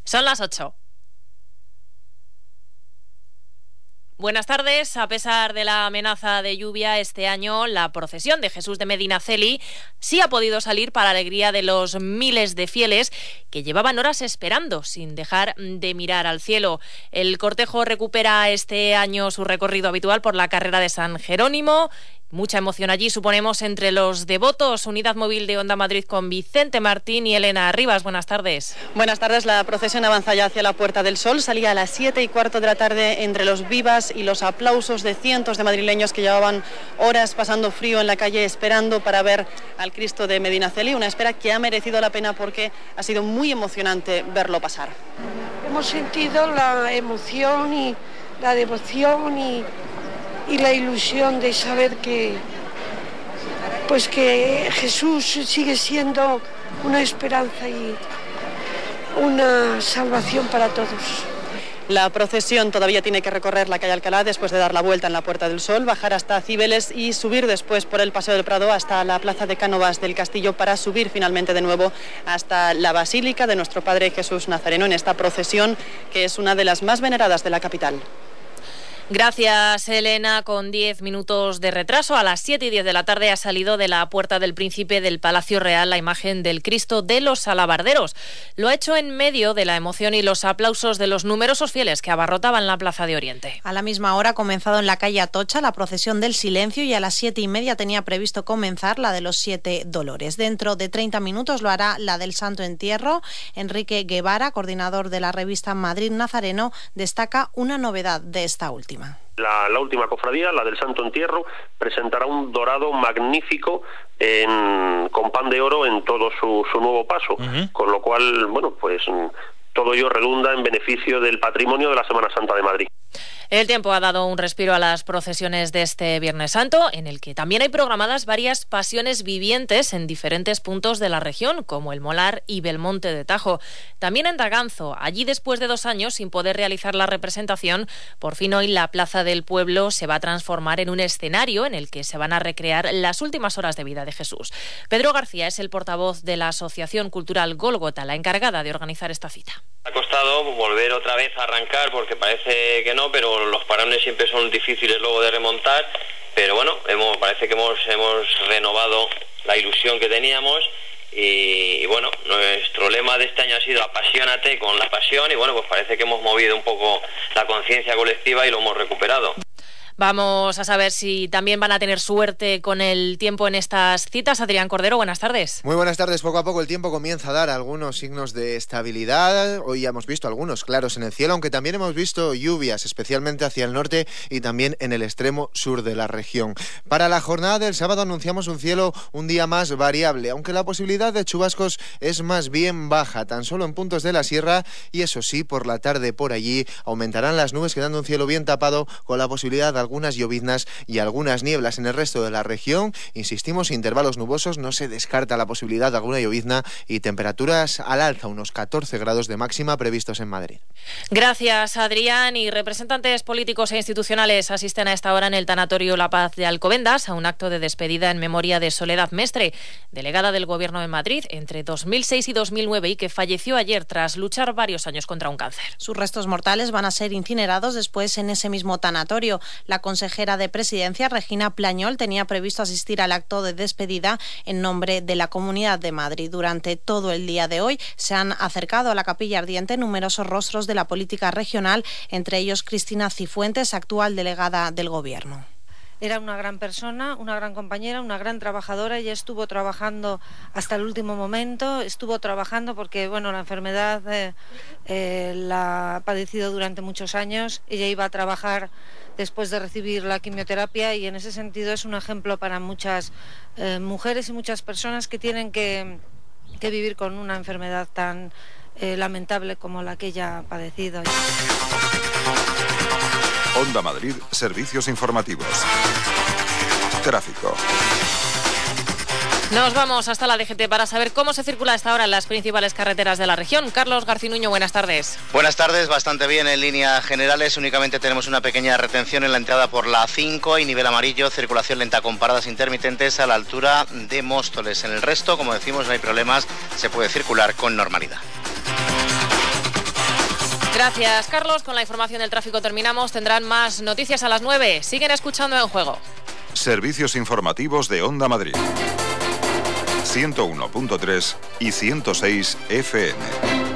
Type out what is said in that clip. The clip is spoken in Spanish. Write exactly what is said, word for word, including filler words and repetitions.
Son las ocho. Buenas tardes. A pesar de la amenaza de lluvia, este año la procesión de Jesús de Medinaceli sí ha podido salir para alegría de los miles de fieles que llevaban horas esperando sin dejar de mirar al cielo. El cortejo recupera este año su recorrido habitual por la carrera de San Jerónimo. Mucha emoción allí, suponemos, entre los devotos. Unidad móvil de Onda Madrid con Vicente Martín y Elena Rivas. Buenas tardes. Buenas tardes. La procesión avanza ya hacia la Puerta del Sol. Salía a las siete y cuarto de la tarde entre los vivas y los aplausos de cientos de madrileños que llevaban horas pasando frío en la calle esperando para ver al Cristo de Medinaceli. Una espera que ha merecido la pena porque ha sido muy emocionante verlo pasar. Hemos sentido la emoción y la devoción y... y la ilusión de saber que pues que Jesús sigue siendo una esperanza y una salvación para todos. La procesión todavía tiene que recorrer la calle Alcalá después de dar la vuelta en la Puerta del Sol, bajar hasta Cibeles y subir después por el Paseo del Prado hasta la Plaza de Cánovas del Castillo para subir finalmente de nuevo hasta la Basílica de Nuestro Padre Jesús Nazareno en esta procesión que es una de las más veneradas de la capital. Gracias, Elena. Con diez minutos de retraso, a las siete y diez de la tarde ha salido de la Puerta del Príncipe del Palacio Real la imagen del Cristo de los Alabarderos. Lo ha hecho en medio de la emoción y los aplausos de los numerosos fieles que abarrotaban la Plaza de Oriente. A la misma hora ha comenzado en la calle Atocha la procesión del silencio y a las siete y media tenía previsto comenzar la de los siete dolores. Dentro de treinta minutos lo hará la del Santo Entierro. Enrique Guevara, coordinador de la revista Madrid Nazareno, destaca una novedad de esta última. La, la última cofradía, la del Santo Entierro, presentará un dorado magnífico en, con pan de oro en todo su, su nuevo paso, uh-huh. Con lo cual, bueno, pues todo ello redunda en beneficio del patrimonio de la Semana Santa de Madrid. El tiempo ha dado un respiro a las procesiones de este Viernes Santo, en el que también hay programadas varias pasiones vivientes en diferentes puntos de la región, como el Molar y Belmonte de Tajo. También en Daganzo, allí después de dos años sin poder realizar la representación, por fin hoy la Plaza del Pueblo se va a transformar en un escenario en el que se van a recrear las últimas horas de vida de Jesús. Pedro García es el portavoz de la Asociación Cultural Gólgota, la encargada de organizar esta cita. Ha costado volver otra vez a arrancar porque parece que no, pero los parones siempre son difíciles luego de remontar, pero bueno, hemos, parece que hemos, hemos renovado la ilusión que teníamos y, y bueno, nuestro lema de este año ha sido apasiónate con la pasión y bueno, pues parece que hemos movido un poco la conciencia colectiva y lo hemos recuperado. Vamos a saber si también van a tener suerte con el tiempo en estas citas. Adrián Cordero, buenas tardes. Muy buenas tardes. Poco a poco el tiempo comienza a dar algunos signos de estabilidad. Hoy ya hemos visto algunos claros en el cielo, aunque también hemos visto lluvias, especialmente hacia el norte y también en el extremo sur de la región. Para la jornada del sábado anunciamos un cielo un día más variable, aunque la posibilidad de chubascos es más bien baja, tan solo en puntos de la sierra, y eso sí, por la tarde por allí aumentarán las nubes, quedando un cielo bien tapado con la posibilidad de algunas lloviznas y algunas nieblas en el resto de la región. Insistimos, intervalos nubosos, no se descarta la posibilidad de alguna llovizna y temperaturas al alza, unos catorce grados de máxima previstos en Madrid. Gracias, Adrián. Y representantes políticos e institucionales asisten a esta hora en el Tanatorio La Paz de Alcobendas a un acto de despedida en memoria de Soledad Mestre, delegada del Gobierno de Madrid entre dos mil seis y dos mil nueve y que falleció ayer tras luchar varios años contra un cáncer. Sus restos mortales van a ser incinerados después en ese mismo tanatorio. La consejera de Presidencia, Regina Plañol, tenía previsto asistir al acto de despedida en nombre de la Comunidad de Madrid. Durante todo el día de hoy se han acercado a la Capilla Ardiente numerosos rostros de la política regional, entre ellos Cristina Cifuentes, actual delegada del Gobierno. Era una gran persona, una gran compañera, una gran trabajadora. Ella estuvo trabajando hasta el último momento, estuvo trabajando porque bueno, la enfermedad eh, eh, la ha padecido durante muchos años. Ella iba a trabajar después de recibir la quimioterapia y en ese sentido es un ejemplo para muchas eh, mujeres y muchas personas que tienen que, que vivir con una enfermedad tan eh, lamentable como la que ella ha padecido. Onda Madrid, servicios informativos. Tráfico. Nos vamos hasta la D G T para saber cómo se circula a esta hora en las principales carreteras de la región. Carlos Garcinuño, buenas tardes. Buenas tardes, bastante bien en líneas generales. Únicamente tenemos una pequeña retención en la entrada por la A cinco y nivel amarillo, circulación lenta con paradas intermitentes a la altura de Móstoles. En el resto, como decimos, no hay problemas, se puede circular con normalidad. Gracias, Carlos. Con la información del tráfico terminamos. Tendrán más noticias a las nueve. Siguen escuchando En Juego. Servicios informativos de Onda Madrid. ciento uno punto tres y ciento seis F M.